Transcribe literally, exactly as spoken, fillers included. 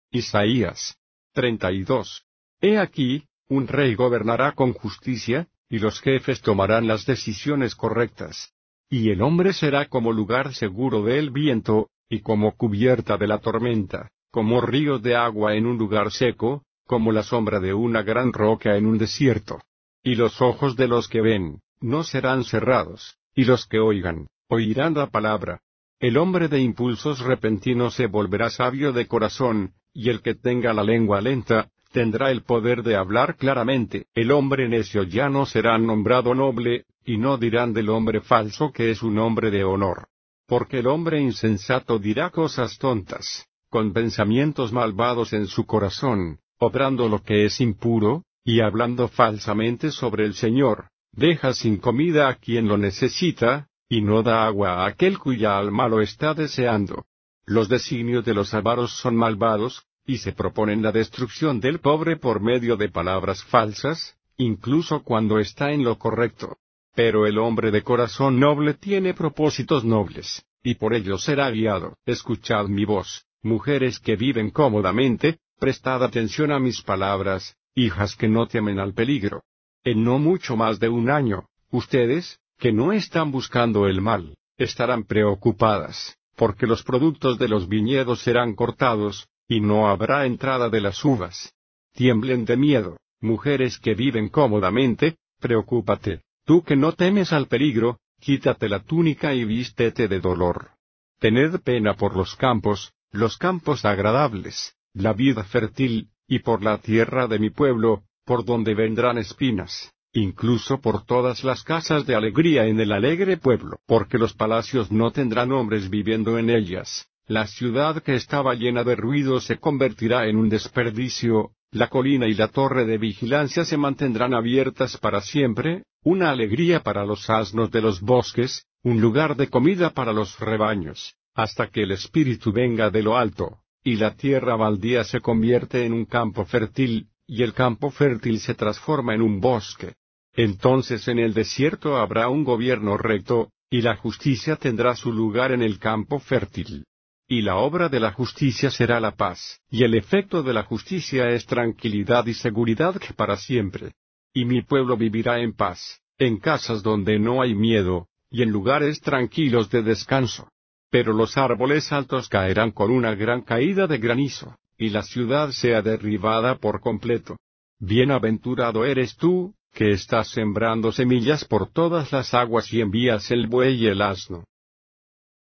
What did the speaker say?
Isaías treinta y dos. He aquí, un rey gobernará con justicia, y los jefes tomarán las decisiones correctas. Y el hombre será como lugar seguro del viento, y como cubierta de la tormenta, como río de agua en un lugar seco, como la sombra de una gran roca en un desierto. Y los ojos de los que ven, no serán cerrados, y los que oigan, oirán la palabra. El hombre de impulsos repentinos se volverá sabio de corazón, y el que tenga la lengua lenta, tendrá el poder de hablar claramente. El hombre necio ya no será nombrado noble, y no dirán del hombre falso que es un hombre de honor. Porque el hombre insensato dirá cosas tontas, con pensamientos malvados en su corazón, obrando lo que es impuro, y hablando falsamente sobre el Señor, deja sin comida a quien lo necesita, y no da agua a aquel cuya alma lo está deseando. Los designios de los avaros son malvados, y se proponen la destrucción del pobre por medio de palabras falsas, incluso cuando está en lo correcto. Pero el hombre de corazón noble tiene propósitos nobles, y por ello será guiado. Escuchad mi voz, mujeres que viven cómodamente, prestad atención a mis palabras, hijas que no temen al peligro. En no mucho más de un año, ustedes, que no están buscando el mal, estarán preocupadas, porque los productos de los viñedos serán cortados, y no habrá entrada de las uvas. Tiemblen de miedo, mujeres que viven cómodamente, preocúpate, tú que no temes al peligro, quítate la túnica y vístete de dolor. Tened pena por los campos, los campos agradables, la vida fértil, y por la tierra de mi pueblo, por donde vendrán espinas, incluso por todas las casas de alegría en el alegre pueblo, porque los palacios no tendrán hombres viviendo en ellas. La ciudad que estaba llena de ruido se convertirá en un desperdicio, la colina y la torre de vigilancia se mantendrán abiertas para siempre, una alegría para los asnos de los bosques, un lugar de comida para los rebaños, hasta que el Espíritu venga de lo alto, y la tierra baldía se convierte en un campo fértil, y el campo fértil se transforma en un bosque. Entonces en el desierto habrá un gobierno recto, y la justicia tendrá su lugar en el campo fértil. Y la obra de la justicia será la paz, y el efecto de la justicia es tranquilidad y seguridad que para siempre. Y mi pueblo vivirá en paz, en casas donde no hay miedo, y en lugares tranquilos de descanso. Pero los árboles altos caerán con una gran caída de granizo, y la ciudad sea derribada por completo. Bienaventurado eres tú, que estás sembrando semillas por todas las aguas y envías el buey y el asno,